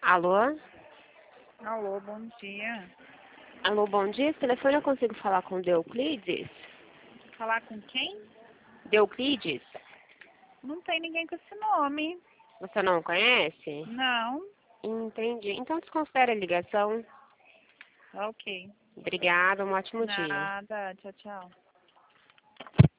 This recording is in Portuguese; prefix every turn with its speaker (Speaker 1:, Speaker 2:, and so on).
Speaker 1: Alô?
Speaker 2: Alô, bom dia.
Speaker 1: Alô, bom dia. Esse telefone eu consigo falar com Deuclides?
Speaker 2: Falar com quem?
Speaker 1: Deuclides?
Speaker 2: Não tem ninguém com esse nome.
Speaker 1: Você não conhece?
Speaker 2: Não.
Speaker 1: Entendi. Então desconsidere a ligação.
Speaker 2: Ok.
Speaker 1: Obrigada, um ótimo dia.
Speaker 2: Nada. Tchau, tchau.